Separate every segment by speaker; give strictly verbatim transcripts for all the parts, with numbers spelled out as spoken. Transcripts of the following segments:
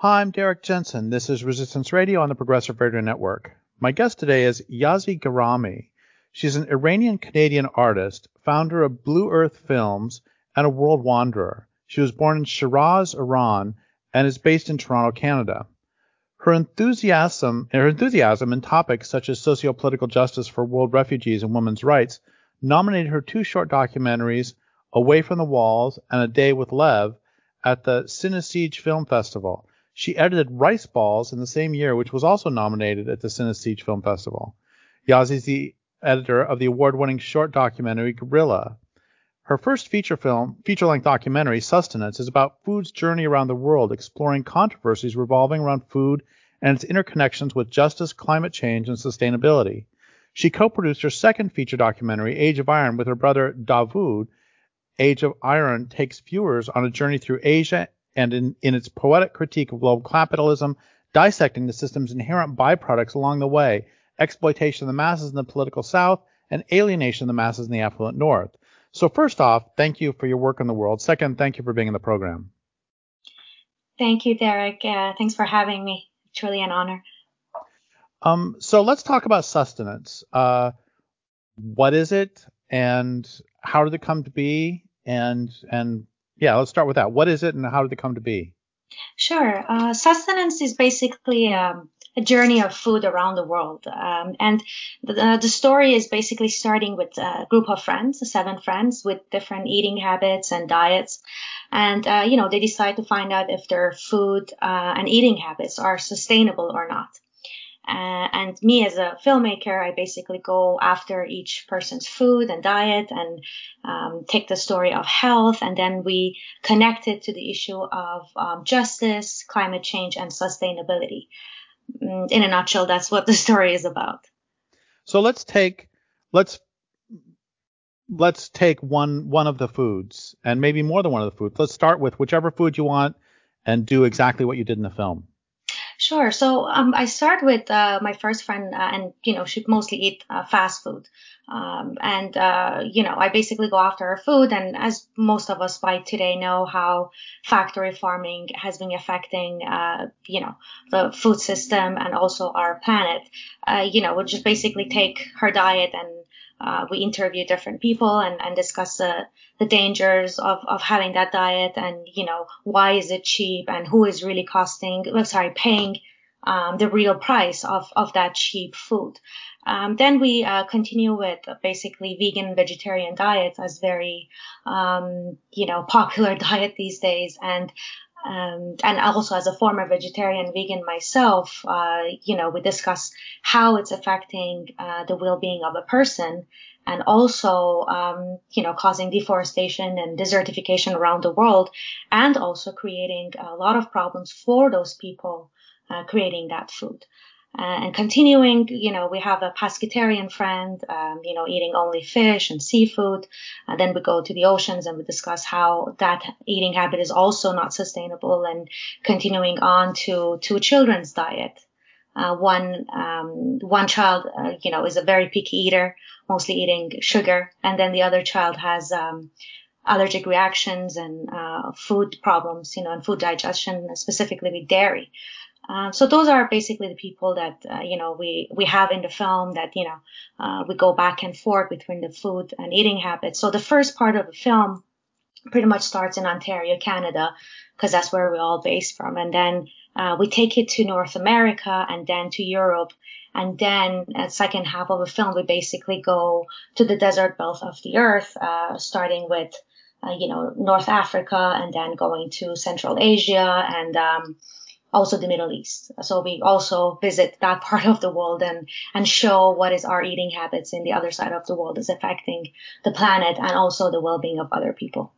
Speaker 1: Hi, I'm Derek Jensen. This is Resistance Radio on the Progressive Radio Network. My guest today is Yazzie Gharami. She's an Iranian-Canadian artist, founder of Blue Earth Films, and a world wanderer. She was born in Shiraz, Iran, and is based in Toronto, Canada. Her enthusiasm, her enthusiasm in topics such as socio-political justice for world refugees and women's rights nominated her two short documentaries, Away from the Walls and A Day with Lev, at the Cinesiege Film Festival. She edited Rice Balls in the same year, which was also nominated at the Cinesiege Film Festival. Yazzie is the editor of the award-winning short documentary Gorilla. Her first feature film, feature-length documentary, Sustenance, is about food's journey around the world, exploring controversies revolving around food and its interconnections with justice, climate change, and sustainability. She co-produced her second feature documentary, Age of Iron, with her brother Davood. Age of Iron takes viewers on a journey through Asia and in, in its poetic critique of global capitalism, dissecting the system's inherent byproducts along the way, exploitation of the masses in the political South, and alienation of the masses in the affluent North. So first off, thank you for your work in the world. Second, thank you for being in the program.
Speaker 2: Thank you, Derek. Uh, thanks for having me. Truly an honor.
Speaker 1: Um, so let's talk about Sustenance. Uh, what is it, and how did it come to be? And and yeah, let's start with that. What is it, and how did it come to be?
Speaker 2: Sure. Uh, Sustenance is basically um, a journey of food around the world, um, and the, the story is basically starting with a group of friends, seven friends with different eating habits and diets, and uh, you know they decide to find out if their food uh, and eating habits are sustainable or not. Uh, and me as a filmmaker, I basically go after each person's food and diet and um, take the story of health, and then we connect it to the issue of um, justice, climate change, and sustainability. In a nutshell, that's what the story is about.
Speaker 1: So let's take let's let's take one one of the foods, and maybe more than one of the foods. Let's start with whichever food you want and do exactly what you did in the film.
Speaker 2: Sure. So um, I start with uh, my first friend, uh, and you know she mostly eat uh, fast food, um, and uh, you know I basically go after her food. And as most of us by today know, how factory farming has been affecting, uh, you know, the food system and also our planet. Uh, you know, we just basically take her diet and uh, we interview different people and, and discuss the, the dangers of, of having that diet, and, you know, why is it cheap and who is really costing, oh, sorry, paying um, the real price of, of that cheap food. Um, then we uh, continue with basically vegan, vegetarian diets as very, um, you know, popular diet these days. And Um, and also as a former vegetarian vegan myself, uh, you know, we discuss how it's affecting uh, the well-being of a person, and also, um, you know, causing deforestation and desertification around the world, and also creating a lot of problems for those people uh, creating that food. Uh, and continuing, you know, we have a pescatarian friend, um, you know, eating only fish and seafood. And then we go to the oceans and we discuss how that eating habit is also not sustainable, and continuing on to, to a children's diet. Uh, one, um, one child, uh, you know, is a very picky eater, mostly eating sugar. And then the other child has, um, allergic reactions and, uh, food problems, you know, and food digestion, specifically with dairy. Uh, so those are basically the people that, uh, you know, we, we have in the film that, you know, uh, we go back and forth between the food and eating habits. So the first part of the film pretty much starts in Ontario, Canada, because that's where we're all based from. And then uh, we take it to North America and then to Europe. And then at the second half of the film, we basically go to the desert belt of the earth, uh, starting with, uh, you know, North Africa, and then going to Central Asia and, um, also the Middle East. So we also visit that part of the world and, and show what is our eating habits in the other side of the world is affecting the planet and also the well-being of other people.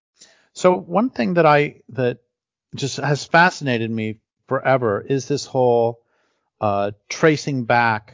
Speaker 1: So one thing that I, that just has fascinated me forever is this whole uh, tracing back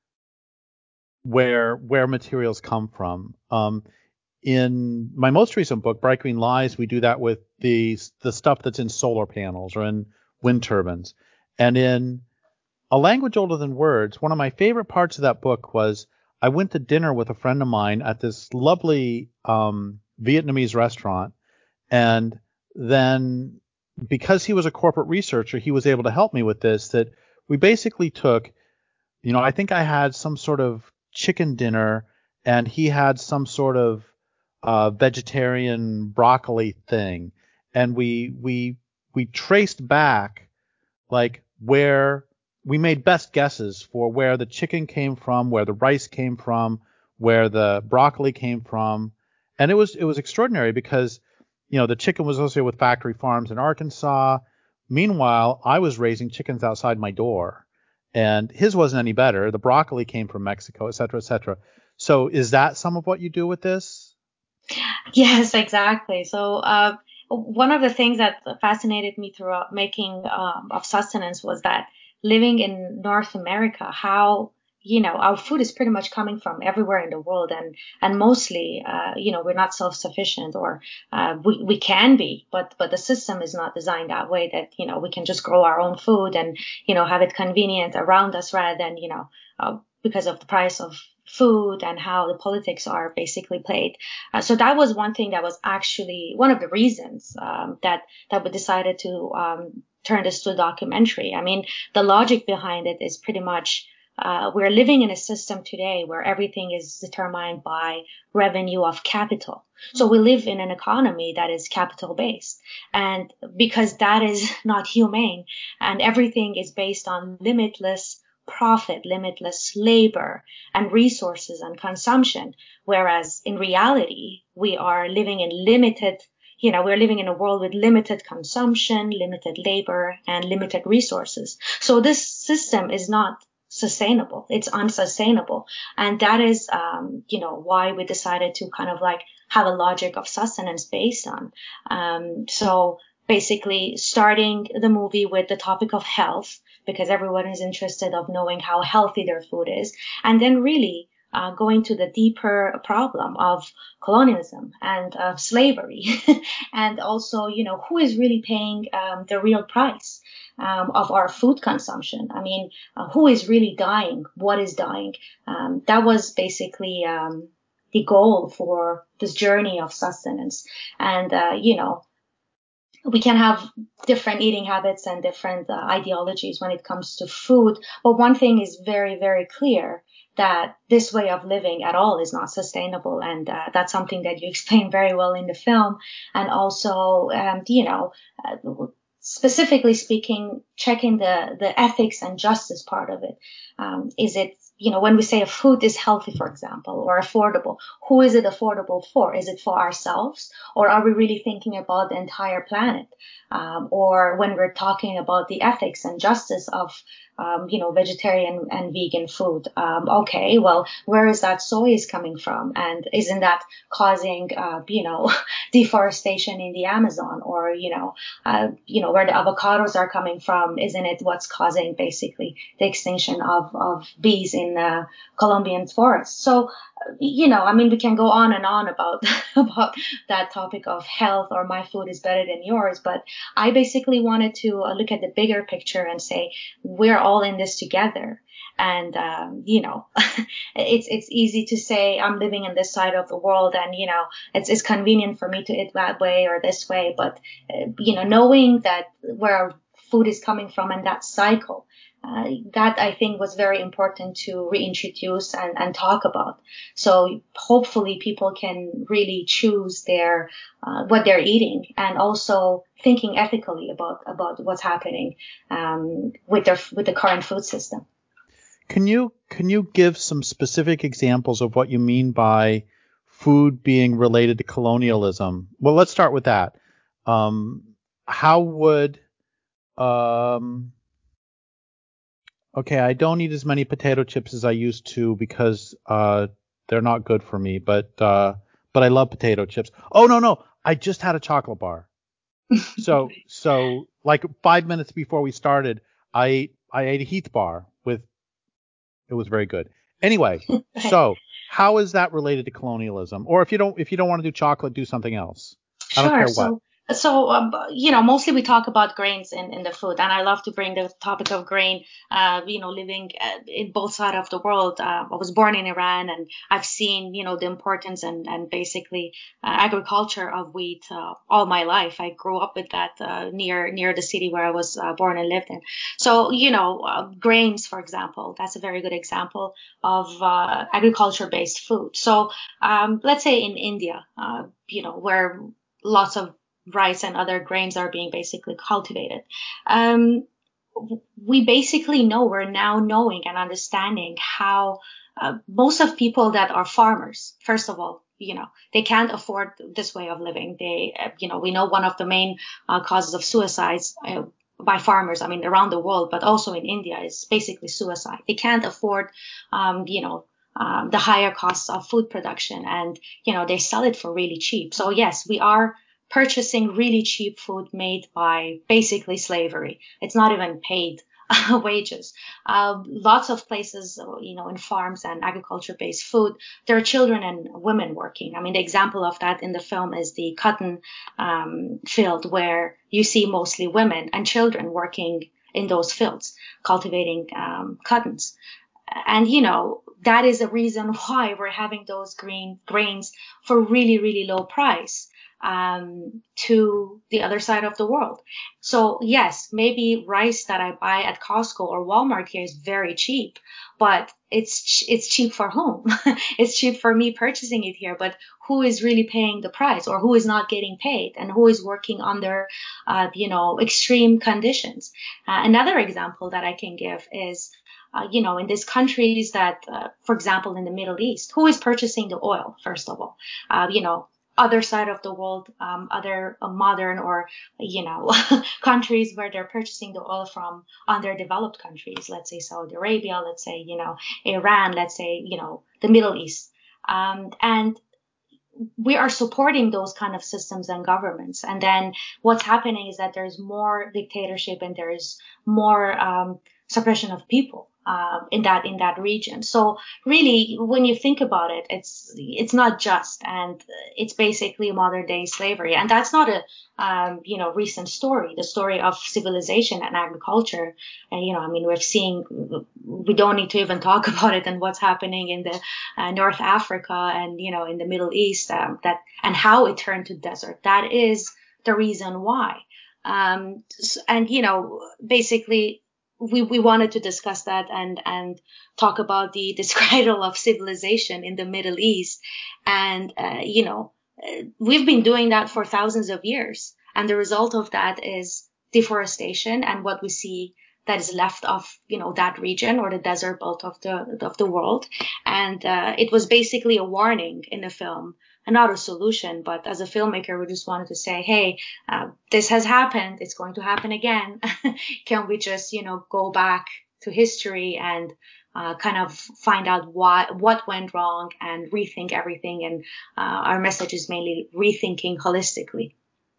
Speaker 1: where, where materials come from. Um, in my most recent book, Bright Green Lies, we do that with the, the stuff that's in solar panels or in wind turbines. And in A Language Older Than Words, one of my favorite parts of that book was I went to dinner with a friend of mine at this lovely um, Vietnamese restaurant, and then because he was a corporate researcher, he was able to help me with this, that we basically took, you know, I think I had some sort of chicken dinner and he had some sort of uh, vegetarian broccoli thing. And we, we, we traced back like where we made best guesses for where the chicken came from, where the rice came from, where the broccoli came from. And it was, it was extraordinary because, you know, the chicken was associated with factory farms in Arkansas. Meanwhile, I was raising chickens outside my door, and his wasn't any better. The broccoli came from Mexico, et cetera, et cetera. So is that some of what you do with this?
Speaker 2: Yes, exactly. So uh, one of the things that fascinated me throughout making um, of sustenance was that living in North America, how you know our food is pretty much coming from everywhere in the world, and and mostly uh, you know we're not self-sufficient, or uh, we we can be, but but the system is not designed that way that you know we can just grow our own food and you know have it convenient around us rather than you know uh, because of the price of food and how the politics are basically played. Uh, so that was one thing that was actually one of the reasons um, that that we decided to um, turn this to a documentary. I mean, the logic behind it is pretty much uh, we're living in a system today where everything is determined by revenue of capital. So we live in an economy that is capital based. And because that is not humane and everything is based on limitless profit, limitless labor and resources and consumption, whereas in reality, we are living in limited, you know, we're living in a world with limited consumption, limited labor, and limited resources. So this system is not sustainable. It's unsustainable. And that is, um, you know, why we decided to kind of like have a logic of sustenance based on. Um, so basically starting the movie with the topic of health, because everyone is interested of knowing how healthy their food is. And then really uh, going to the deeper problem of colonialism and of slavery. And also, you know, who is really paying um, the real price um, of our food consumption? I mean, uh, who is really dying? What is dying? Um, that was basically um, the goal for this journey of sustenance. And, uh, you know, we can have different eating habits and different uh, ideologies when it comes to food. But one thing is very, very clear, that this way of living at all is not sustainable. And uh, that's something that you explain very well in the film. And also, um, you know, uh, specifically speaking, checking the, the ethics and justice part of it. Um, is it, you know, when we say a food is healthy, for example, or affordable, who is it affordable for? Is it for ourselves, or are we really thinking about the entire planet? Um, or when we're talking about the ethics and justice of, um, you know, vegetarian and vegan food, um, okay, well, where is that soy is coming from? And isn't that causing, uh, you know, deforestation in the Amazon? Or, you know, uh, you know, where the avocados are coming from, isn't it what's causing basically the extinction of, of bees in uh, Colombian forests? So, you know, I mean, we can go on and on about about that topic of health, or my food is better than yours. But I basically wanted to uh, look at the bigger picture and say we're all in this together. And um, you know, it's it's easy to say I'm living in this side of the world, and you know, it's it's convenient for me to eat that way or this way. But uh, you know, knowing that where our food is coming from and that cycle. Uh, that I think was very important to reintroduce and, and talk about. So hopefully people can really choose their uh, what they're eating, and also thinking ethically about about what's happening um, with their with the current food system.
Speaker 1: Can you can you give some specific examples of what you mean by food being related to colonialism? Well, let's start with that. Um, how would um, Okay, I don't eat as many potato chips as I used to because uh, they're not good for me. But uh, but I love potato chips. Oh no no, I just had a chocolate bar. So so like five minutes before we started, I ate I ate a Heath bar with it was very good. Anyway, so how is that related to colonialism? Or if you don't if you don't want to do chocolate, do something else. I don't
Speaker 2: Sure.
Speaker 1: care what.
Speaker 2: So So, um, you know, mostly we talk about grains in, in the food, and I love to bring the topic of grain. Uh, you know, living uh, in both sides of the world. Uh, I was born in Iran, and I've seen, you know, the importance and and basically uh, agriculture of wheat uh, all my life. I grew up with that uh, near near the city where I was uh, born and lived in. So, you know, uh, grains, for example, that's a very good example of uh, agriculture-based food. So, um, let's say in India, uh, you know, where lots of rice and other grains are being basically cultivated. Um, we basically know, we're now knowing and understanding how uh, most of people that are farmers, first of all, you know, they can't afford this way of living. They, uh, you know, we know one of the main uh, causes of suicides uh, by farmers, I mean, around the world, but also in India, is basically suicide. They can't afford, um, you know, um, the higher costs of food production, and, you know, they sell it for really cheap. So yes, we are purchasing really cheap food made by basically slavery. It's not even paid wages. Uh, lots of places, you know, in farms and agriculture-based food, there are children and women working. I mean, the example of that in the film is the cotton um, field, where you see mostly women and children working in those fields, cultivating um, cottons. And, you know, that is the reason why we're having those green grains for really, really low price um, to the other side of the world. So yes, maybe rice that I buy at Costco or Walmart here is very cheap, but it's it's cheap for whom? It's cheap for me purchasing it here, but who is really paying the price, or who is not getting paid, and who is working under, uh, you know, extreme conditions? Uh, another example that I can give is, uh, you know, in these countries that, uh, for example, in the Middle East, who is purchasing the oil, first of all? Uh, you know, other side of the world, um, other uh, modern or, you know, countries where they're purchasing the oil from underdeveloped countries, let's say Saudi Arabia, let's say, you know, Iran, let's say, you know, the Middle East. Um, and we are supporting those kind of systems and governments. And then what's happening is that there's more dictatorship, and there is more um, suppression of people uh, in that in that region. So really, when you think about it, it's it's not just, and it's basically modern day slavery. And that's not a um, you know recent story. The story of civilization and agriculture. And, you know, I mean, we're seeing, we don't need to even talk about it, and what's happening in the uh, North Africa and, you know, in the Middle East, um, that and how it turned to desert. That is the reason why. Um, and, you know, basically, we, we wanted to discuss that and, and talk about the discredal of civilization in the Middle East. And, uh, you know, we've been doing that for thousands of years. And the result of that is deforestation, and what we see that is left of, you know, that region, or the desert belt of the of the world. And uh, it was basically a warning in the film, and not a solution. But as a filmmaker, we just wanted to say, hey, uh, this has happened. It's going to happen again. Can we just, you know, go back to history and uh, kind of find out why, what went wrong, and rethink everything? And uh, our message is mainly rethinking holistically.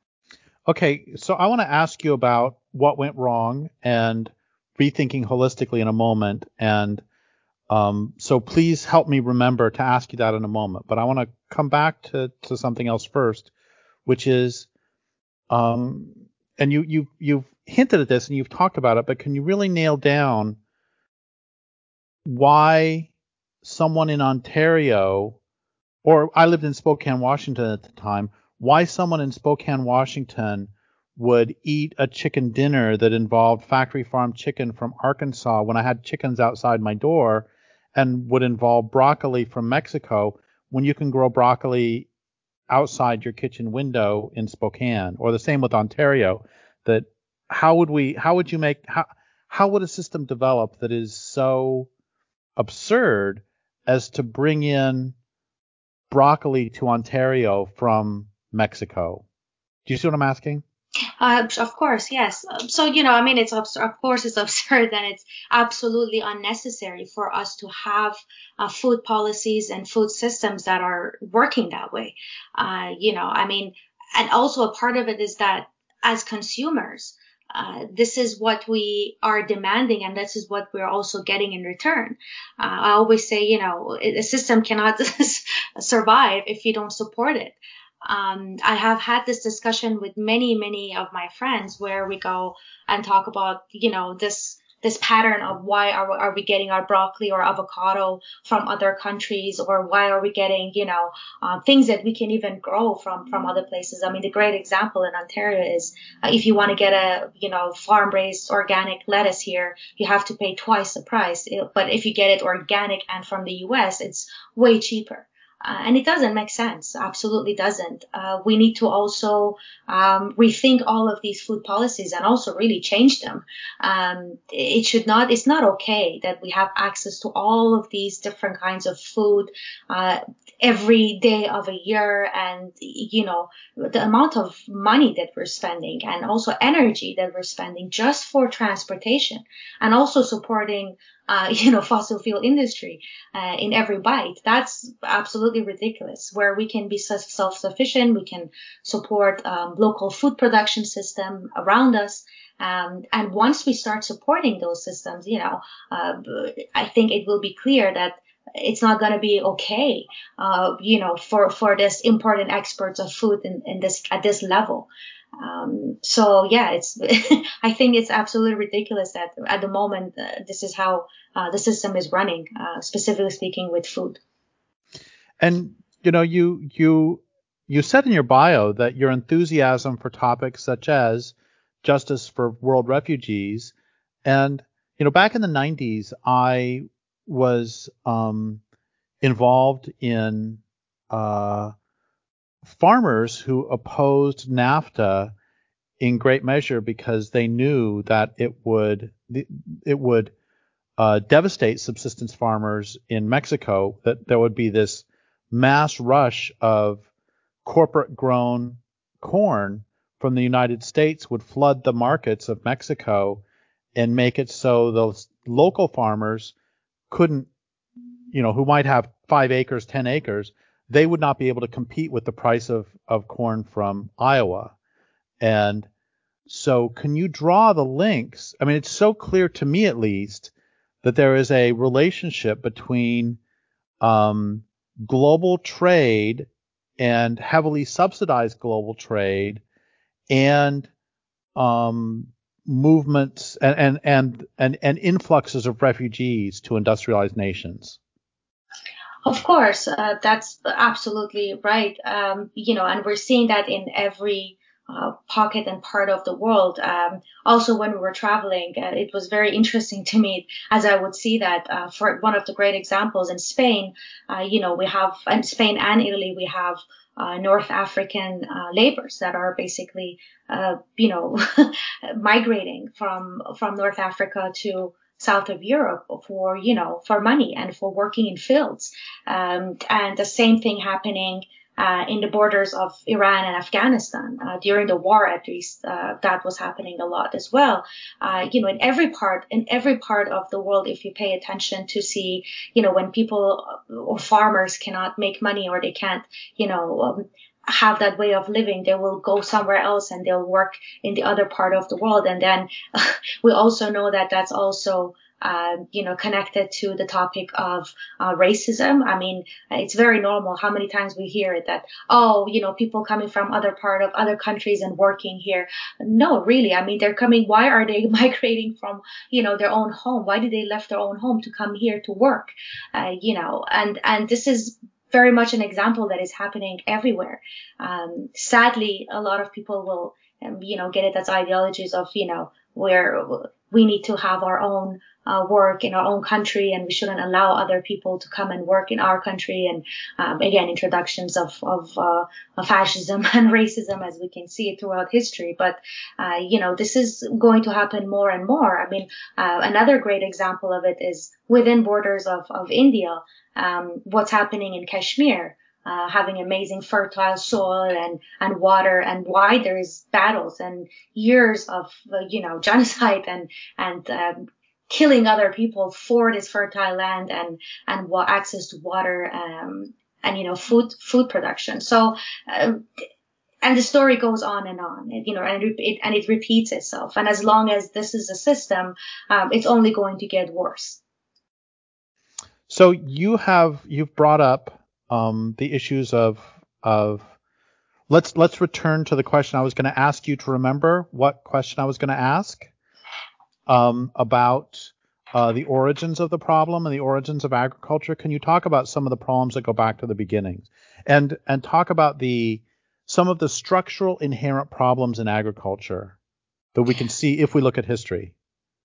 Speaker 1: Okay, so I want to ask you about what went wrong and rethinking holistically in a moment. And um, so please help me remember to ask you that in a moment. But I want to come back to, to something else first, which is, um, and you, you, you've hinted at this and you've talked about it, but can you really nail down why someone in Ontario, or I lived in Spokane, Washington at the time, why someone in Spokane, Washington would eat a chicken dinner that involved factory farm chicken from Arkansas when I had chickens outside my door, and would involve broccoli from Mexico when you can grow broccoli outside your kitchen window in Spokane, or the same with Ontario. That how would we, how would you make, how, how would a system develop that is so absurd as to bring in broccoli to Ontario from Mexico? Do you see what I'm asking?
Speaker 2: Uh, of course, yes. Um, So, you know, I mean, it's abs- of course it's absurd, and it's absolutely unnecessary for us to have uh, food policies and food systems that are working that way. Uh, you know, I mean, and also a part of it is that as consumers, uh, this is what we are demanding, and this is what we're also getting in return. Uh, I always say, you know, a system cannot survive if you don't support it. Um, I have had this discussion with many, many of my friends where we go and talk about, you know, this this pattern of why are, are we getting our broccoli or avocado from other countries, or why are we getting, you know, uh, things that we can even grow from from other places. I mean, the great example in Ontario is uh, if you want to get a, you know, farm raised organic lettuce here, you have to pay twice the price. But if you get it organic and from the U S, it's way cheaper. Uh, and it doesn't make sense. Absolutely doesn't. Uh, we need to also um, rethink all of these food policies and also really change them. Um, it should not, it's not okay that we have access to all of these different kinds of food uh, every day of a year. And, you know, the amount of money that we're spending and also energy that we're spending just for transportation and also supporting Uh, you know, fossil fuel industry uh, in every bite. That's absolutely ridiculous. Where we can be self-sufficient, we can support um, local food production system around us. Um, and once we start supporting those systems, you know, uh, I think it will be clear that it's not going to be okay, uh, you know, for, for this import and exports of food in, in this, at this level. Um, so yeah, it's, I think it's absolutely ridiculous that at the moment, uh, this is how uh, the system is running, uh, specifically speaking with food.
Speaker 1: And, you know, you, you, you said in your bio that your enthusiasm for topics such as justice for world refugees. And, you know, back in the nineties, I was, um, involved in, uh, farmers who opposed NAFTA in great measure because they knew that it would it would uh, devastate subsistence farmers in Mexico. That there would be this mass rush of corporate grown corn from the United States would flood the markets of Mexico and make it so those local farmers couldn't, you know, who might have five acres, ten acres, they would not be able to compete with the price of, of corn from Iowa. And so can you draw the links? I mean, it's so clear to me, at least, that there is a relationship between um, global trade and heavily subsidized global trade and um, movements and, and, and, and, and influxes of refugees to industrialized nations.
Speaker 2: Of course, uh, that's absolutely right. Um, you know, and we're seeing that in every uh, pocket and part of the world. Um, also, when we were traveling, uh, it was very interesting to me as I would see that. Uh, for one of the great examples in Spain, uh, you know, we have in Spain and Italy, we have uh, North African uh, laborers that are basically, uh, you know, migrating from from North Africa to south of Europe for, you know, for money and for working in fields. Um, and the same thing happening uh, in the borders of Iran and Afghanistan. Uh, during the war, at least, uh, that was happening a lot as well. Uh, you know, in every part, in every part of the world, if you pay attention to see, you know, when people or farmers cannot make money or they can't, you know, um, have that way of living, they will go somewhere else and they'll work in the other part of the world. And then uh, we also know that that's also, uh, you know, connected to the topic of uh, racism. I mean, it's very normal how many times we hear it that, oh, you know, people coming from other part of other countries and working here. No, really. I mean, they're coming. Why are they migrating from, you know, their own home? Why did they left their own home to come here to work? Uh, you know, and, and this is very much an example that is happening everywhere. Um, sadly, a lot of people will, um, you know, get it as ideologies of, you know, where we need to have our own uh, work in our own country and we shouldn't allow other people to come and work in our country. And um, again, introductions of, of, uh, of fascism and racism as we can see it throughout history. But, uh, you know, this is going to happen more and more. I mean, uh, another great example of it is within borders of, of India. Um, what's happening in Kashmir, uh, having amazing fertile soil and, and water, and why there is battles and years of, uh, you know, genocide and, and, um, killing other people for this fertile land and, and wa- access to water, um, and, you know, food, food production. So, uh, and the story goes on and on, you know, and it, and it repeats itself. And as long as this is a system, um, it's only going to get worse.
Speaker 1: So you have you've brought up um, the issues of of let's let's return to the question I was going to ask you to remember what question I was going to ask um, about uh, the origins of the problem and the origins of agriculture. Can you talk about some of the problems that go back to the beginnings, and and talk about the some of the structural inherent problems in agriculture that we can see if we look at history?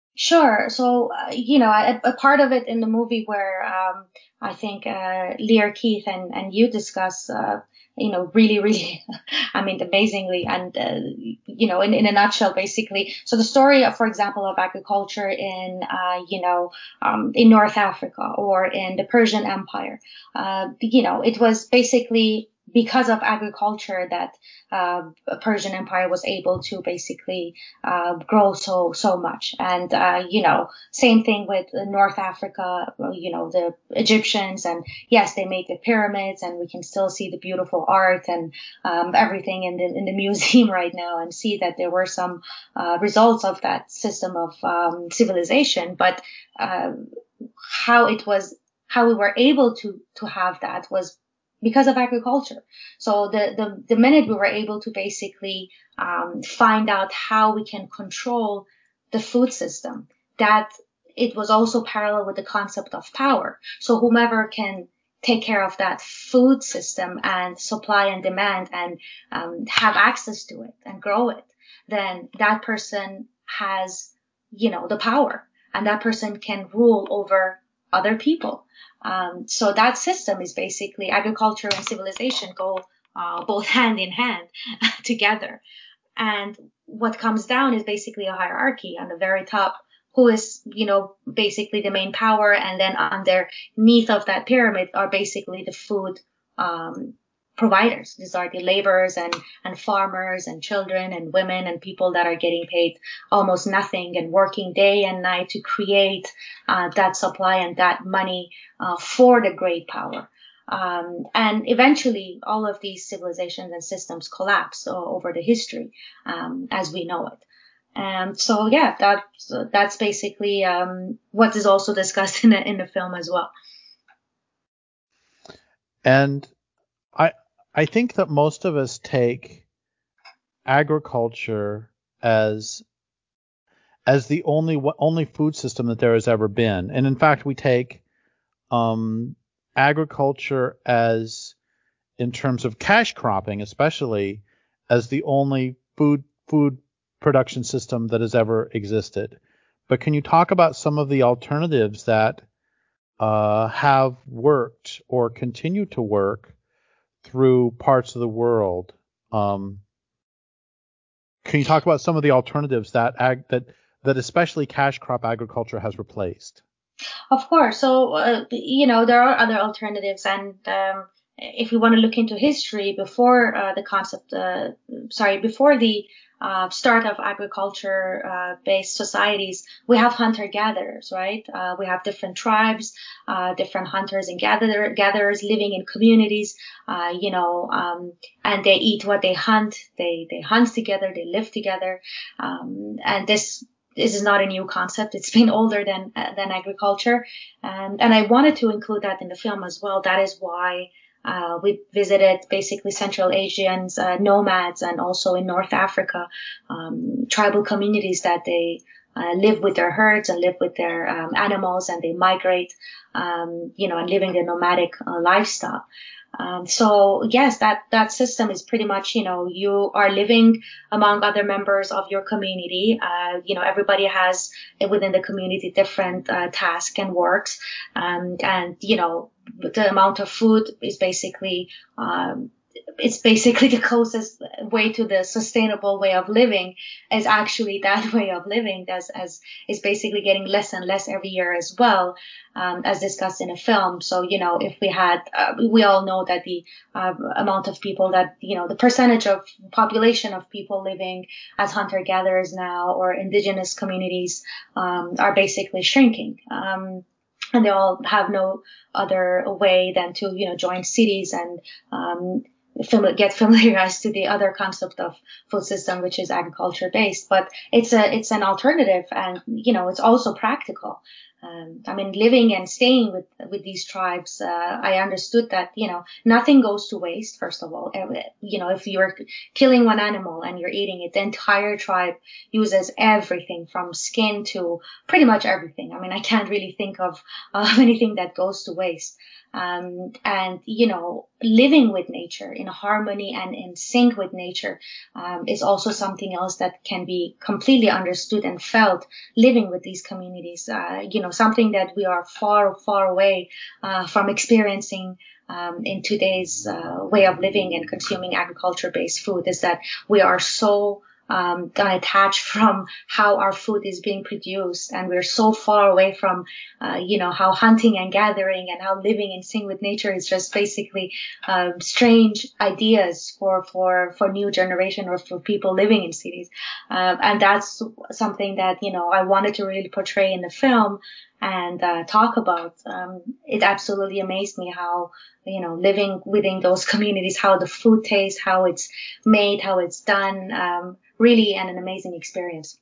Speaker 2: Sure. So, uh, you know, a, a part of it in the movie where um, I think uh, Lear Keith and, and you discuss, uh, you know, really, really, I mean, amazingly, and, uh, you know, in, in a nutshell, basically. So the story, of, for example, of agriculture in, uh, you know, um, in North Africa or in the Persian Empire, uh, you know, it was basically because of agriculture that uh, Persian Empire was able to basically uh, grow so so much. And uh, you know, same thing with North Africa. You know, the Egyptians, and yes, they made the pyramids, and we can still see the beautiful art and um, everything in the in the museum right now, and see that there were some uh, results of that system of um, civilization. But uh, how it was, how we were able to to have that was because of agriculture. So the, the, the minute we were able to basically um, find out how we can control the food system, that it was also parallel with the concept of power. So whomever can take care of that food system and supply and demand and um, have access to it and grow it, then that person has, you know, the power, and that person can rule over other people. Um, so that system is basically agriculture and civilization go uh, both hand in hand together. And what comes down is basically a hierarchy. On the very top, who is, you know, basically the main power, and then underneath of that pyramid are basically the food um, providers. These are the laborers and, and farmers and children and women and people that are getting paid almost nothing and working day and night to create uh, that supply and that money uh, for the great power. Um, and eventually all of these civilizations and systems collapse uh, over the history um, as we know it. And so, yeah, that's, that's basically um, what is also discussed in the, in the film as well.
Speaker 1: And I I think that most of us take agriculture as as the only only food system that there has ever been, and in fact, we take um, agriculture as, in terms of cash cropping, especially, as the only food food production system that has ever existed. But can you talk about some of the alternatives that uh, have worked or continue to work through parts of the world? Um, can you talk about some of the alternatives that ag- that that especially cash crop agriculture has replaced?
Speaker 2: Of course. So, uh, you know, there are other alternatives. And um, if we want to look into history before uh, the concept, uh, sorry, before the uh, start of agriculture uh, based societies, we have hunter gatherers, right? Uh, we have different tribes, uh, different hunters and gather- gatherers living in communities, uh, you know, um, and they eat what they hunt. They, they hunt together, they live together. Um, and this, This is not a new concept. It's been older than uh, than agriculture, and and I wanted to include that in the film as well. That is why uh, we visited basically Central Asians, uh, nomads, and also in North Africa, um, tribal communities that they uh, live with their herds and live with their um, animals, and they migrate, um, you know, and living the nomadic uh, lifestyle. Um, so yes, that, that system is pretty much, you know, you are living among other members of your community. Uh, you know, everybody has within the community different uh, tasks and works. Um, and, you know, the amount of food is basically, um, it's basically the closest way to the sustainable way of living is actually that way of living as, as is basically getting less and less every year as well, um, as discussed in a film. So, you know, if we had, uh, we all know that the uh, amount of people that, you know, the percentage of population of people living as hunter-gatherers now or indigenous communities um, are basically shrinking. Um, and they all have no other way than to, you know, join cities and, um, fam- get familiarized to the other concept of food system, which is agriculture based. But it's a it's an alternative, and you know it's also practical. Um, I mean, living and staying with with these tribes, uh, I understood that you know nothing goes to waste. First of all, Uh, you know, if you're killing one animal and you're eating it, the entire tribe uses everything from skin to pretty much everything. I mean, I can't really think of uh, anything that goes to waste. Um, and you know, living with nature in harmony and in sync with nature um, is also something else that can be completely understood and felt living with these communities. Uh, you know, something that we are far, far away uh, from experiencing um, in today's uh, way of living and consuming agriculture-based food is that we are so um, detached from how our food is being produced, and we're so far away from, uh, you know, how hunting and gathering and how living in sync with nature is just basically um, strange ideas for for for new generation or for people living in cities, um, and that's something that you know I wanted to really portray in the film and uh, talk about. Um, it absolutely amazed me how you know living within those communities, how the food tastes, how it's made, how it's done. Um, really an, an amazing experience.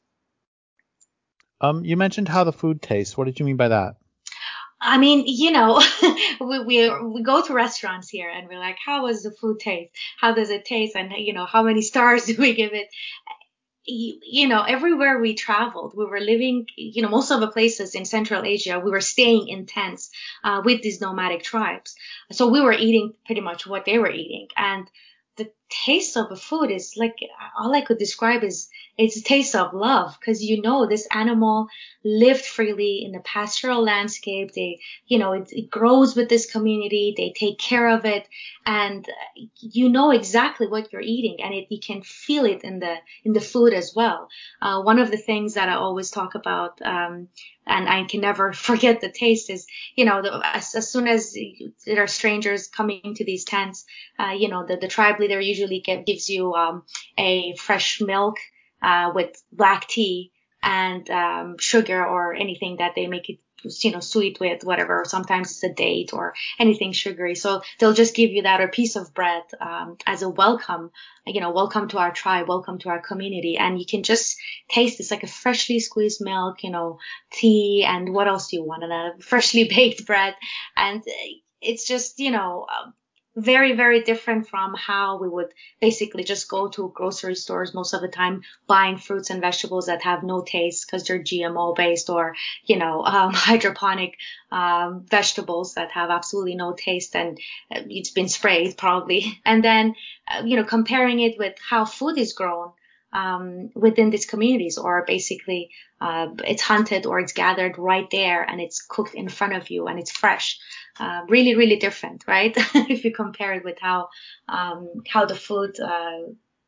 Speaker 1: Um, you mentioned how the food tastes. What did you mean by that?
Speaker 2: I mean, you know, we, we we go to restaurants here and we're like, how does the food taste? How does it taste? And you know, how many stars do we give it? You, you know, everywhere we traveled, we were living, you know, most of the places in Central Asia, we were staying in tents uh, with these nomadic tribes. So we were eating pretty much what they were eating. And the taste of the food is like, all I could describe is it's a taste of love, because you know this animal lived freely in the pastoral landscape. They, you know, it, it grows with this community. They take care of it, and you know exactly what you're eating, and it, you can feel it in the in the food as well. Uh, one of the things that I always talk about, um, and I can never forget the taste, is you know the, as, as soon as there are strangers coming to these tents, uh, you know the the tribe leader usually give, gives you um, a fresh milk uh, with black tea and um, sugar or anything that they make it, you know, sweet with, whatever. Sometimes it's a date or anything sugary. So they'll just give you that, or a piece of bread um, as a welcome, you know, welcome to our tribe, welcome to our community. And you can just taste this like a freshly squeezed milk, you know, tea, and what else do you want? And a freshly baked bread. And it's just, you know, very, very different from how we would basically just go to grocery stores most of the time, buying fruits and vegetables that have no taste because they're G M O based, or, you know, um, hydroponic um, vegetables that have absolutely no taste, and it's been sprayed probably. And then, uh, you know, comparing it with how food is grown um, within these communities, or basically uh, it's hunted or it's gathered right there and it's cooked in front of you and it's fresh. Uh, really, really different, right? If you compare it with how um, how the food uh,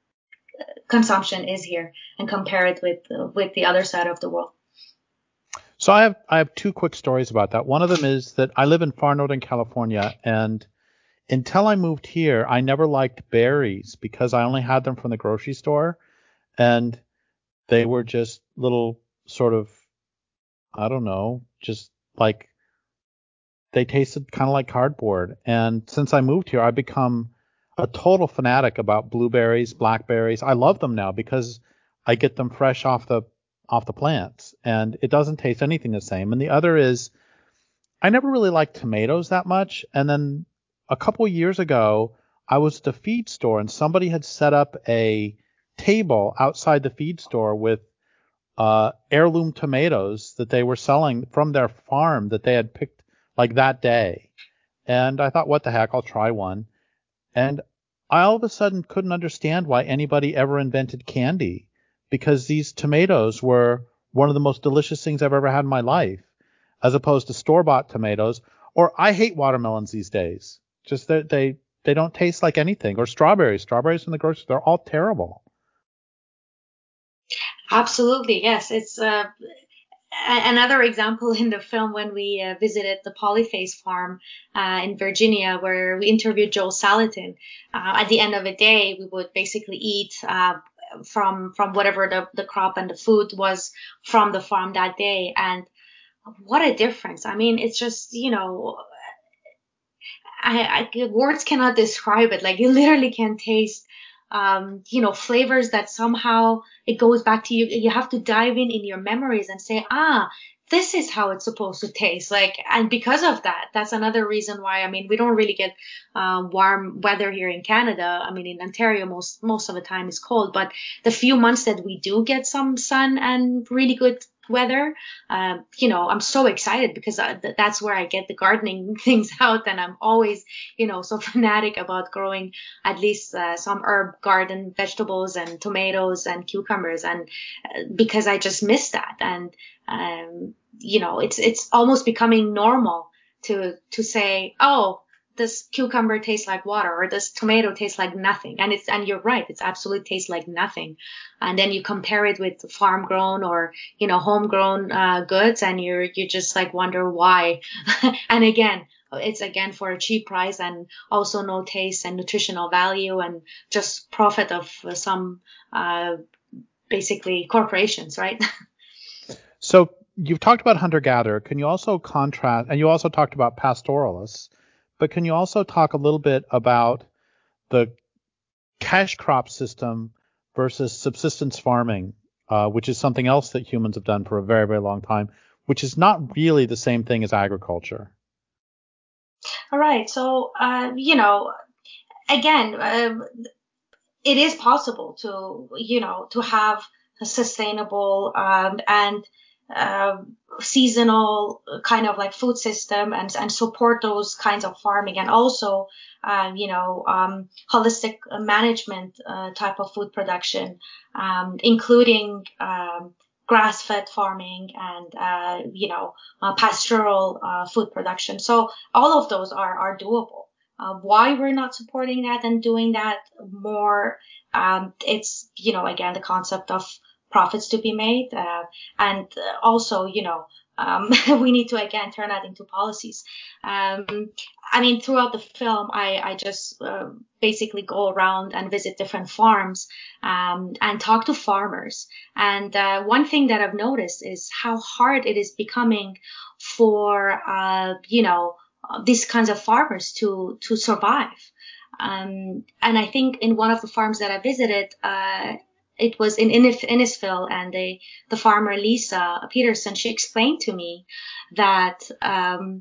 Speaker 2: consumption is here, and compare it with uh, with the other side of the world.
Speaker 1: So I have I have two quick stories about that. One of them is that I live in far northern California, and until I moved here, I never liked berries because I only had them from the grocery store, and they were just little sort of, I don't know, just like they tasted kind of like cardboard. And since I moved here, I've become a total fanatic about blueberries, blackberries. I love them now because I get them fresh off the off the plants, and it doesn't taste anything the same. And the other is I never really liked tomatoes that much. And then a couple years ago, I was at the feed store and somebody had set up a table outside the feed store with uh, heirloom tomatoes that they were selling from their farm that they had picked like that day. And I thought, what the heck, I'll try one. And I all of a sudden couldn't understand why anybody ever invented candy, because these tomatoes were one of the most delicious things I've ever had in my life, as opposed to store-bought tomatoes. Or I hate watermelons these days. Just that they they don't taste like anything. Or strawberries. Strawberries in the grocery store, they're all terrible.
Speaker 2: Absolutely, yes. It's uh, another example in the film when we uh, visited the Polyface farm uh, in Virginia, where we interviewed Joel Salatin. Uh, at the end of the day, we would basically eat uh, from from whatever the, the crop and the food was from the farm that day. And what a difference. I mean, it's just, you know, I, I words cannot describe it. Like you literally can taste, um, you know, flavors that somehow it goes back to you. You have to dive in in your memories and say, ah, this is how it's supposed to taste. Like, and because of that, that's another reason why, I mean, we don't really get, uh, warm weather here in Canada. I mean, in Ontario, most, most of the time is cold, but the few months that we do get some sun and really good weather, um, you know, I'm so excited because I, th- that's where I get the gardening things out. And I'm always, you know, so fanatic about growing at least uh, some herb garden vegetables and tomatoes and cucumbers. And uh, because I just miss that. And, um, you know, it's, it's almost becoming normal to, to say, oh, this cucumber tastes like water or this tomato tastes like nothing. And it's, and you're right. It's absolutely tastes like nothing. And then you compare it with farm grown or, you know, homegrown, uh, goods and you're, you just like wonder why. And again, it's again for a cheap price and also no taste and nutritional value and just profit of some, uh, basically corporations, right?
Speaker 1: So you've talked about hunter-gatherer. Can you also contrast, and you also talked about pastoralists, but can you also talk a little bit about the cash crop system versus subsistence farming, uh, which is something else that humans have done for a very, very long time, which is not really the same thing as agriculture?
Speaker 2: All right. So, uh, you know, again, uh, it is possible to, you know, to have a sustainable um, and uh, seasonal kind of like food system and, and support those kinds of farming and also, um, you know, um, holistic management uh, type of food production, um, including um, grass-fed farming and, uh, you know, uh, pastoral uh, food production. So all of those are, are doable. Uh, why we're not supporting that and doing that more. Um, it's, you know, again, the concept of profits to be made. Uh, and also, you know, um, we need to, again, turn that into policies. Um, I mean, throughout the film, I, I just uh, basically go around and visit different farms um, and talk to farmers. And uh, one thing that I've noticed is how hard it is becoming for, uh, you know, these kinds of farmers to to survive. Um, and I think in one of the farms that I visited, uh, it was in Innisfil, and the the farmer Lisa Peterson, she explained to me that um,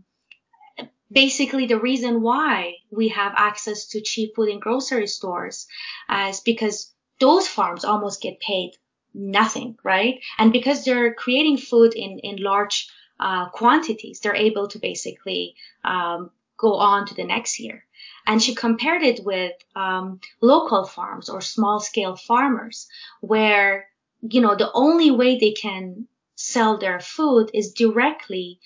Speaker 2: basically the reason why we have access to cheap food in grocery stores uh, is because those farms almost get paid nothing, right? And because they're creating food in in large uh, quantities, they're able to basically um, go on to the next year. And she compared it with um, local farms or small scale farmers where, you know, the only way they can sell their food is directly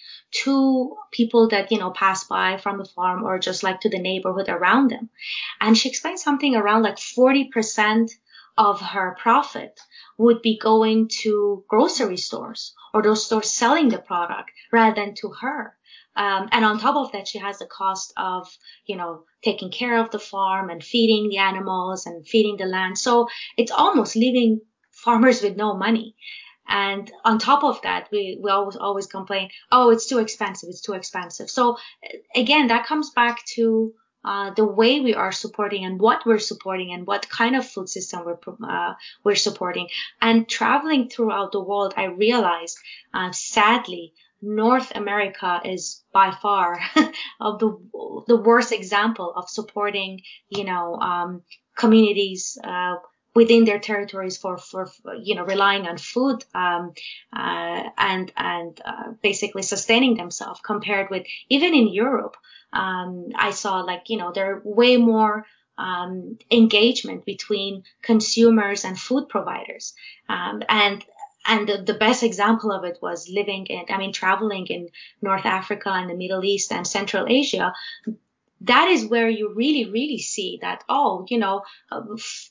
Speaker 2: to people that, you know, pass by from the farm or just like to the neighborhood around them. And she explained something around like forty percent of her profit would be going to grocery stores or those stores selling the product rather than to her. Um, and on top of that, she has the cost of, you know, taking care of the farm and feeding the animals and feeding the land. So it's almost leaving farmers with no money. And on top of that, we, we always, always complain, oh, it's too expensive. It's too expensive. So again, that comes back to uh, the way we are supporting and what we're supporting and what kind of food system we're, uh, we're supporting. And traveling throughout the world, I realized, uh, sadly, North America is by far of the the worst example of supporting, you know, um, communities uh, within their territories for, for, for you know, relying on food um, uh, and and uh, basically sustaining themselves. Compared with even in Europe, um, I saw like you know there are way more um, engagement between consumers and food providers, um, and and the, the best example of it was living in, I mean, traveling in North Africa and the Middle East and Central Asia. That is where you really, really see that, oh, you know,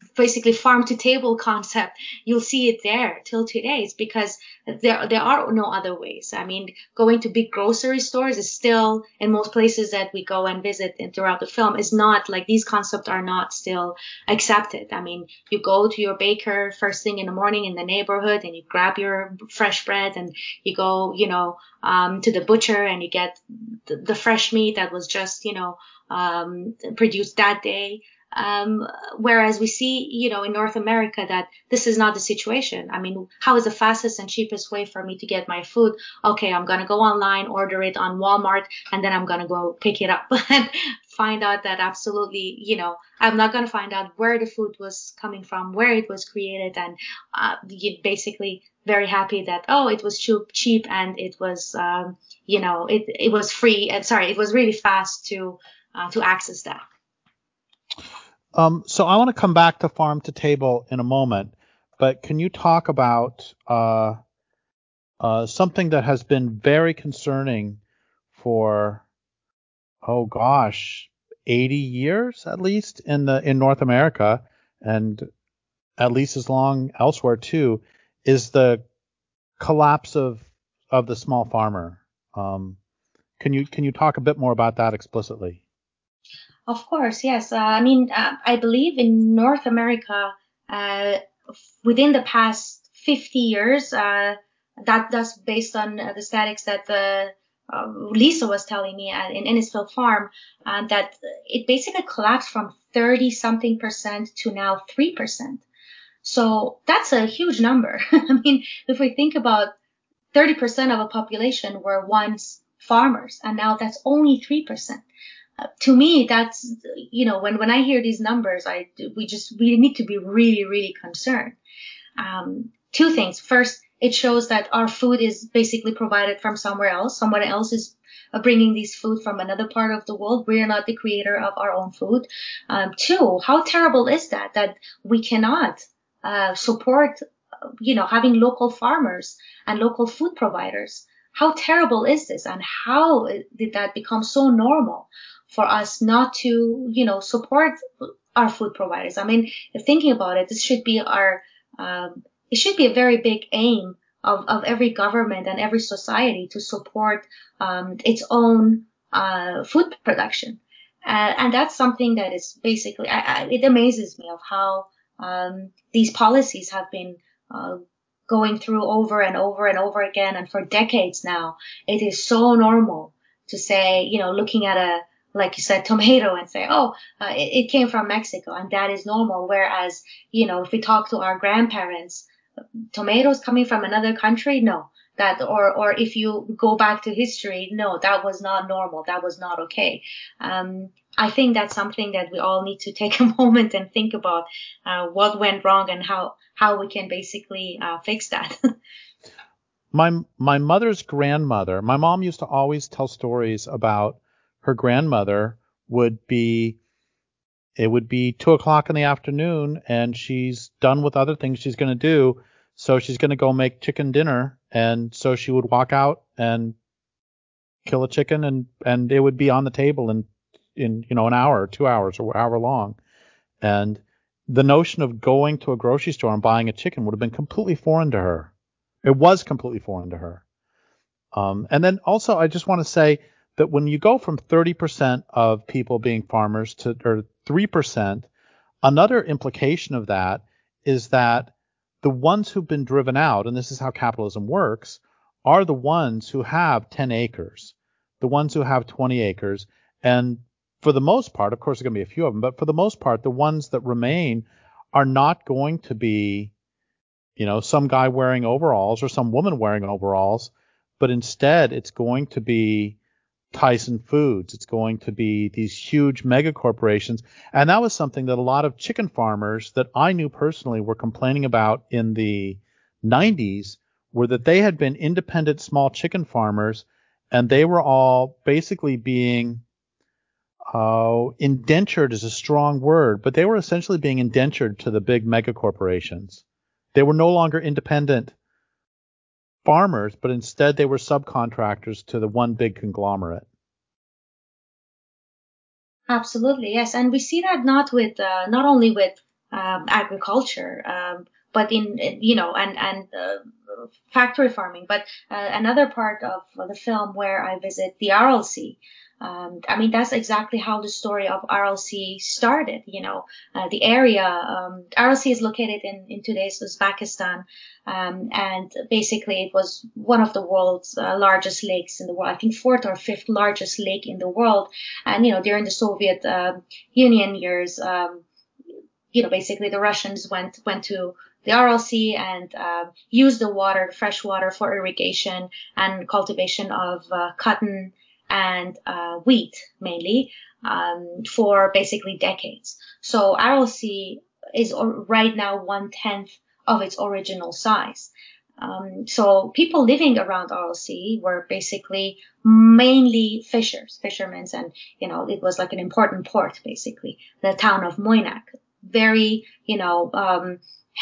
Speaker 2: basically farm to table concept, you'll see it there till today. It's because there there are no other ways. I mean, going to big grocery stores is still, in most places that we go and visit and throughout the film, is not like, these concepts are not still accepted. I mean, you go to your baker first thing in the morning in the neighborhood and you grab your fresh bread, and you go, you know, um, to the butcher and you get the, the fresh meat that was just, you know, um, produced that day. Um, whereas we see, you know, in North America that this is not the situation. I mean, how is the fastest and cheapest way for me to get my food? Okay, I'm going to go online, order it on Walmart, and then I'm going to go pick it up and find out that absolutely, you know, I'm not going to find out where the food was coming from, where it was created, and uh, you basically very happy that, oh, it was cheap, cheap and it was, um, you know, it, it was free. And sorry, it was really fast to, uh, to access that.
Speaker 1: Um, so I want to come back to farm to table in a moment, but can you talk about uh, uh, something that has been very concerning for, oh gosh, eighty years at least in the in North America, and at least as long elsewhere too, is the collapse of of the small farmer. Um, can you can you talk a bit more about that explicitly?
Speaker 2: Of course, yes. Uh, I mean, uh, I believe in North America, uh, within the past fifty years, uh, that that's based on uh, the statistics that the uh, Lisa was telling me uh, in Innisfil Farm, uh, that it basically collapsed from thirty something percent to now three percent. So that's a huge number. I mean, if we think about thirty percent of a population were once farmers, and now that's only three percent. Uh, to me, that's, you know, when, when I hear these numbers, I, we just, we need to be really, really concerned. Um, two things. First, it shows that our food is basically provided from somewhere else. Someone else is uh, bringing these food from another part of the world. We are not the creator of our own food. Um, two, how terrible is that, that we cannot, uh, support, you know, having local farmers and local food providers? How terrible is this? And how did that become so normal for us not to, you know, support our food providers? I mean, if thinking about it, this should be our, um, it should be a very big aim of, of every government and every society to support um, its own uh, food production. Uh, and that's something that is basically, I, I, it amazes me of how um, these policies have been uh, going through over and over and over again. And for decades now, it is so normal to say, you know, looking at a, like you said, tomato and say, oh, uh, it, it came from Mexico, and that is normal. Whereas, you know, if we talk to our grandparents, tomatoes coming from another country, no, that, or, or if you go back to history, no, that was not normal. That was not okay. Um, I think that's something that we all need to take a moment and think about, uh, what went wrong and how, how we can basically, uh, fix that.
Speaker 1: My, my mother's grandmother, my mom used to always tell stories about her grandmother would be, it would be two o'clock in the afternoon and she's done with other things she's going to do. So she's going to go make chicken dinner. And so she would walk out and kill a chicken, and, and it would be on the table in, in, you know, an hour or two hours or however long. And the notion of going to a grocery store and buying a chicken would have been completely foreign to her. It was completely foreign to her. Um, and then also, I just want to say that when you go from thirty percent of people being farmers to or three percent, another implication of that is that the ones who've been driven out, and this is how capitalism works, are the ones who have ten acres, the ones who have twenty acres. And for the most part, of course, there are going to be a few of them, but for the most part, the ones that remain are not going to be, you know, some guy wearing overalls or some woman wearing overalls, but instead it's going to be Tyson Foods. It's going to be these huge mega corporations. And that was something that a lot of chicken farmers that I knew personally were complaining about in the nineties, were that they had been independent small chicken farmers, and they were all basically being, uh, indentured is a strong word, but they were essentially being indentured to the big mega corporations. They were no longer independent farmers, but instead they were subcontractors to the one big conglomerate.
Speaker 2: Absolutely, yes, and we see that not with uh, not only with um, agriculture, um, but in, you know, and, and uh, factory farming. But uh, another part of the film where I visit the R L C, um, I mean, that's exactly how the story of R L C started. You know, uh, the area, um, R L C is located in, in today's Uzbekistan. Um, and basically it was one of the world's uh, largest lakes in the world, I think fourth or fifth largest lake in the world. And, you know, during the Soviet uh, Union years, um, you know, basically the Russians went, went to the R L C and uh, used the water, the fresh water, for irrigation and cultivation of uh, cotton and uh, wheat mainly, um, for basically decades. So R L C is right now one tenth of its original size. Um, so people living around R L C were basically mainly fishers, fishermen, and, you know, it was like an important port, basically, the town of Moynak. Very, you know, um,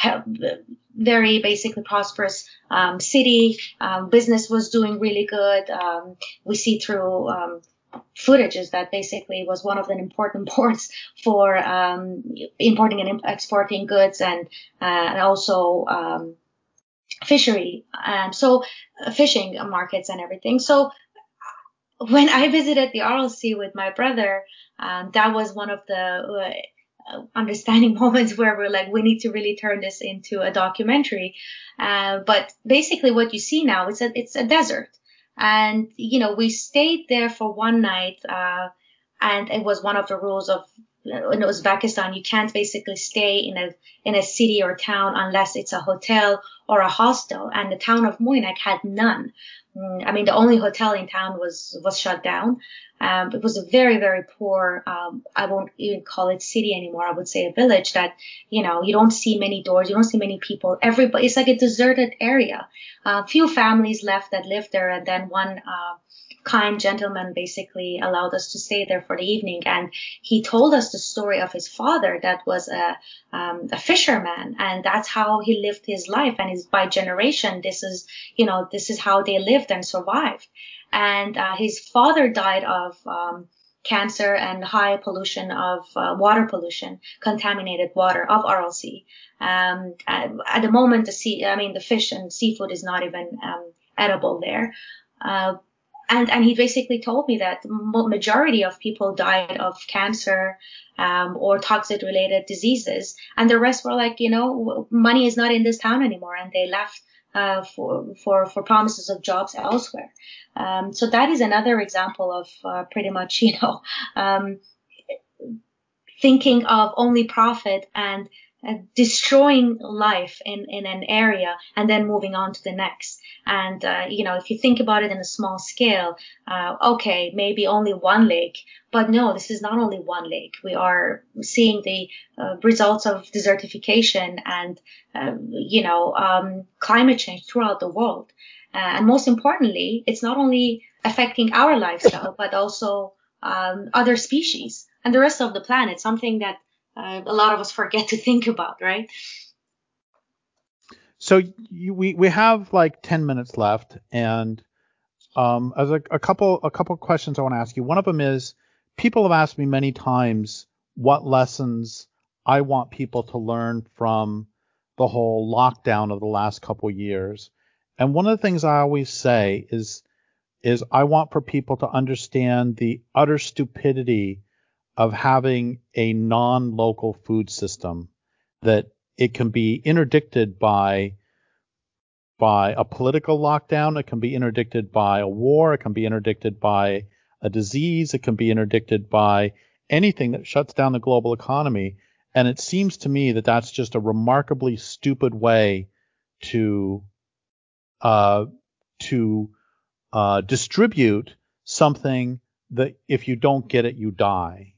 Speaker 2: very basically prosperous um, city. Um, business was doing really good. Um, we see through um, footages that basically was one of the important ports for um, importing and exporting goods, and uh, and also um, fishery, um, so uh, fishing markets and everything. So when I visited the R L C with my brother, um, that was one of the uh, understanding moments where we're like, we need to really turn this into a documentary. Uh, but basically what you see now, it's a, it's a desert. And, you know, we stayed there for one night, uh, and it was one of the rules of, in Uzbekistan, you can't basically stay in a, in a city or town unless it's a hotel or a hostel. And the town of Moynak had none. I mean, the only hotel in town was, was shut down. Um, it was a very, very poor, um, I won't even call it city anymore. I would say a village that, you know, you don't see many doors. You don't see many people. Everybody, it's like a deserted area. A uh, few families left that lived there. And then one, uh, kind gentleman basically allowed us to stay there for the evening. And he told us the story of his father that was a, um, a fisherman. And that's how he lived his life. And is by generation, this is, you know, this is how they lived and survived. And uh, his father died of um, cancer and high pollution of uh, water pollution, contaminated water of R L C. Um, at, at the moment, the sea, I mean, the fish and seafood is not even um, edible there. Uh, and and he basically told me that the majority of people died of cancer um, or toxic-related diseases, and the rest were like, you know, money is not in this town anymore, and they left. Uh, for, for, for promises of jobs elsewhere. Um, so that is another example of, uh, pretty much, you know, um, thinking of only profit and uh, destroying life in, in an area and then moving on to the next. And, uh, you know, if you think about it in a small scale, uh, okay, maybe only one lake, but no, this is not only one lake. We are seeing the uh, results of desertification and, um, you know, um, climate change throughout the world. Uh, and most importantly, it's not only affecting our lifestyle, but also um, other species and the rest of the planet, something that uh, a lot of us forget to think about, right?
Speaker 1: So you, we we have like ten minutes left, and um, as a, a couple a couple questions I want to ask you. One of them is, people have asked me many times what lessons I want people to learn from the whole lockdown of the last couple years, and one of the things I always say is is I want for people to understand the utter stupidity of having a non-local food system, that it can be interdicted by by a political lockdown, it can be interdicted by a war, it can be interdicted by a disease, it can be interdicted by anything that shuts down the global economy. And it seems to me that that's just a remarkably stupid way to uh, to uh, distribute something that if you don't get it, you die.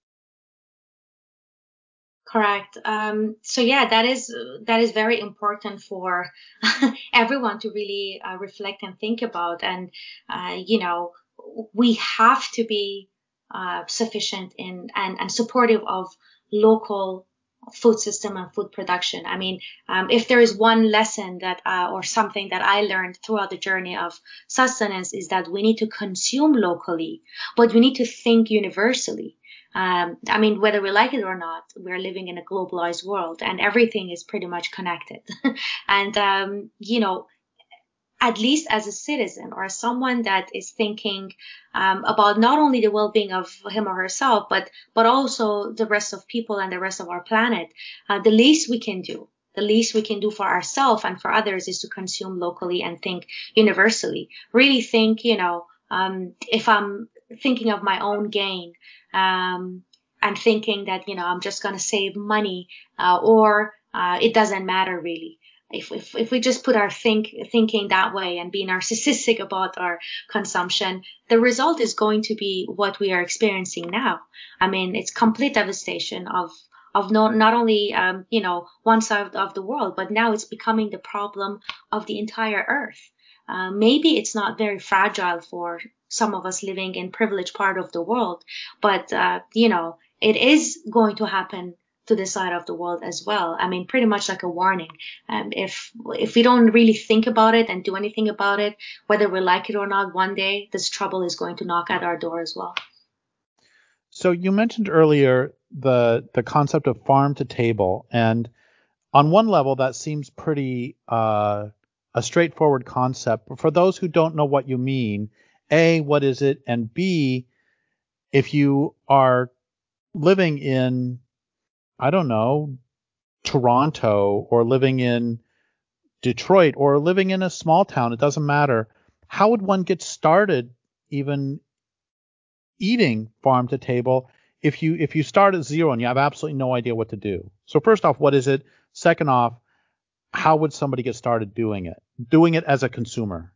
Speaker 2: Correct. Um, so yeah, that is that is very important for everyone to really uh, reflect and think about. And uh, you know, we have to be uh, sufficient in and, and supportive of local food system and food production. I mean, um, if there is one lesson that, uh, or something that I learned throughout the journey of sustenance, is that we need to consume locally, but we need to think universally. Um, I mean, whether we like it or not, we're living in a globalized world and everything is pretty much connected. and, um, you know, at least as a citizen or as someone that is thinking um, about not only the well-being of him or herself, but but also the rest of people and the rest of our planet, uh, the least we can do, the least we can do for ourselves and for others is to consume locally and think universally. Really think, you know, um, if I'm thinking of my own gain um, and thinking that, you know, I'm just going to save money uh, or uh, it doesn't matter really. If, if if we just put our think thinking that way and be narcissistic about our consumption, the result is going to be what we are experiencing now. I mean, it's complete devastation of of not not only um, you know one side of the world, but now it's becoming the problem of the entire earth. Uh, maybe it's not very fragile for some of us living in privileged part of the world, but uh, you know it is going to happen to this side of the world as well. I mean, pretty much like a warning. Um, if if we don't really think about it and do anything about it, whether we like it or not, one day this trouble is going to knock at our door as well.
Speaker 1: So you mentioned earlier the the concept of farm to table, and on one level that seems pretty uh, a straightforward concept. But for those who don't know what you mean, A, what is it? And B, if you are living in, I don't know, Toronto or living in Detroit or living in a small town, it doesn't matter. How would one get started even eating farm to table if you if you start at zero and you have absolutely no idea what to do? So first off, what is it? Second off, how would somebody get started doing it? Doing it as a consumer?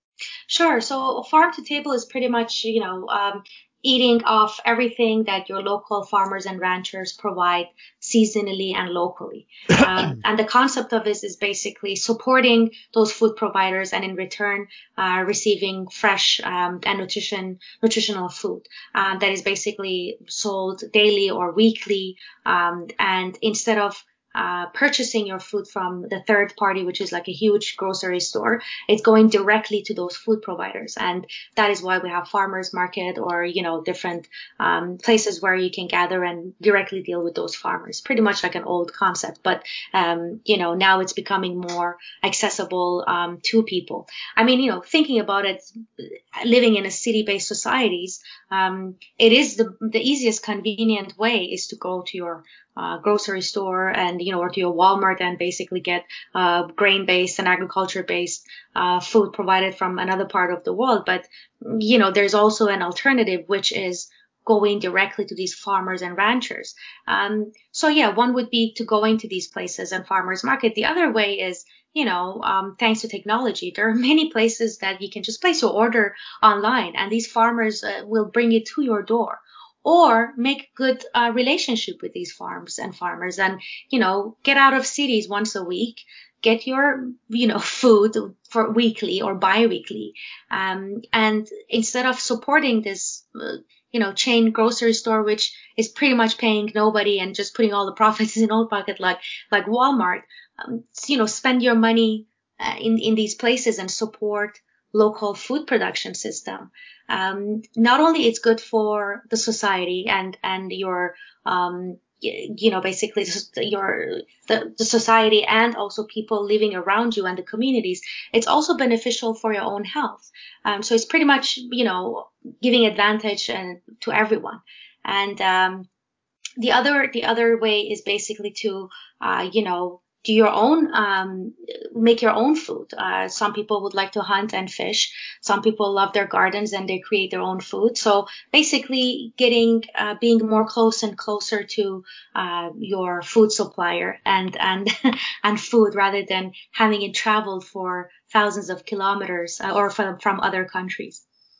Speaker 2: Sure. So farm to table is pretty much, you know, um, eating off everything that your local farmers and ranchers provide seasonally and locally. Um, and the concept of this is basically supporting those food providers and in return uh, receiving fresh um, and nutrition nutritional food uh, that is basically sold daily or weekly. Um, and instead of uh, purchasing your food from the third party, which is like a huge grocery store, it's going directly to those food providers. And that is why we have farmers market or, you know, different um, places where you can gather and directly deal with those farmers. Pretty much like an old concept, but, um, you know, now it's becoming more accessible um, to people. I mean, you know, thinking about it, living in a city-based societies, um, it is the, the easiest convenient way is to go to your uh, grocery store and, you know, or to your Walmart and basically get uh, grain-based and agriculture-based uh, food provided from another part of the world. But, you know, there's also an alternative, which is going directly to these farmers and ranchers. Um, so yeah, one would be to go into these places and farmers market. The other way is, you know, um, thanks to technology, there are many places that you can just place your order online and these farmers uh, will bring it to your door. Or make good uh, relationship with these farms and farmers and, you know, get out of cities once a week, get your, you know, food for weekly or bi-weekly. Um, and instead of supporting this, uh, you know, chain grocery store, which is pretty much paying nobody and just putting all the profits in own pocket like, like Walmart, um, you know, spend your money uh, in, in these places and support local food production system. Um, not only it's good for the society and, and your, um, you know, basically your, the, the society and also people living around you and the communities, it's also beneficial for your own health. Um, so it's pretty much, you know, giving advantage and, to everyone. And, um, the other, the other way is basically to, uh, you know, do your own, um, make your own food. Uh, some people would like to hunt and fish. Some people love their gardens and they create their own food. So basically getting, uh, being more close and closer to, uh, your food supplier and, and, and food rather than having it traveled for thousands of kilometers uh, or from, from other countries.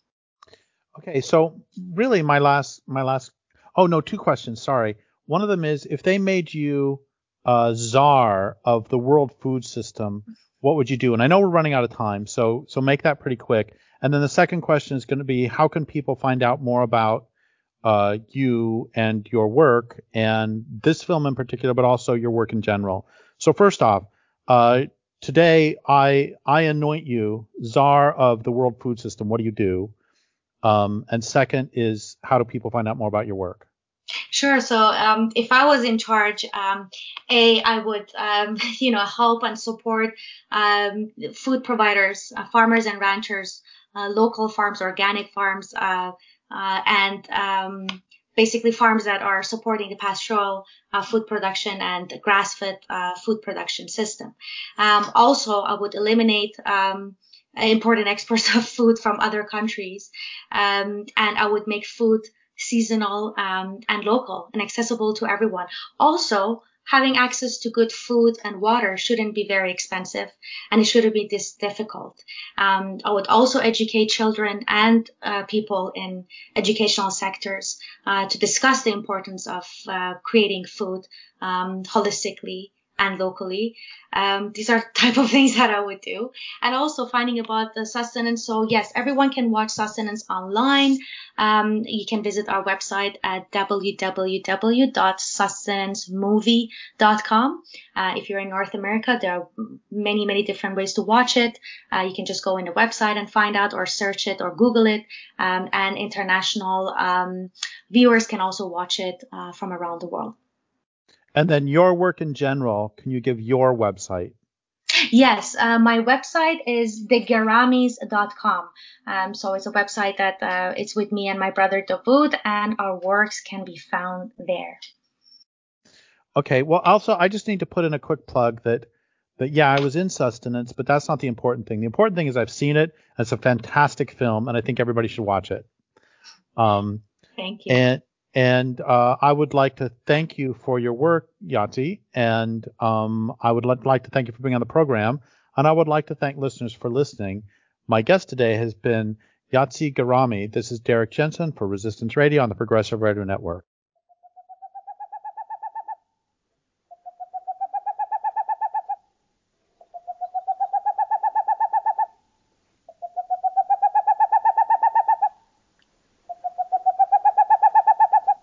Speaker 1: Okay. So really my last, my last, oh no, two questions. Sorry. One of them is if they made you uh, czar of the world food system, what would you do? And I know we're running out of time, so so make that pretty quick. And then the second question is going to be, how can people find out more about uh, you and your work, and this film in particular, but also your work in general. So first off, uh, today I I anoint you czar of the world food system. What do you do? Um, and second is, how do people find out more about your work?
Speaker 2: Sure. So um, if I was in charge, um, A, I would, um, you know, help and support um, food providers, uh, farmers and ranchers, uh, local farms, organic farms, uh, uh, and um, basically farms that are supporting the pastoral uh, food production and grass-fed uh, food production system. Um, also, I would eliminate um, important exports of food from other countries, um, and I would make food seasonal um, and local and accessible to everyone. Also, having access to good food and water shouldn't be very expensive, and it shouldn't be this difficult. Um, I would also educate children and uh, people in educational sectors uh, to discuss the importance of uh, creating food um, holistically and locally. Um, these are type of things that I would do. And also finding about the sustenance. So yes, everyone can watch sustenance online. Um, you can visit our website at w w w dot sustenance movie dot com. Uh, if you're in North America, there are many, many different ways to watch it. Uh, you can just go in the website and find out, or search it or Google it. Um, and international um, viewers can also watch it uh, from around the world.
Speaker 1: And then your work in general, can you give your website?
Speaker 2: Yes, uh, my website is the garamis dot com. Um, so it's a website that uh, it's with me and my brother Davud, and our works can be found there.
Speaker 1: Okay. Well, also, I just need to put in a quick plug that, that yeah, I was in Sustenance, but that's not the important thing. The important thing is I've seen it. It's a fantastic film, and I think everybody should watch it. Um,
Speaker 2: Thank you.
Speaker 1: And and uh, I would like to thank you for your work, Yahtzee, and um, I would li- like to thank you for being on the program, and I would like to thank listeners for listening. My guest today has been Yahtzee Garami. This is Derek Jensen for Resistance Radio on the Progressive Radio Network.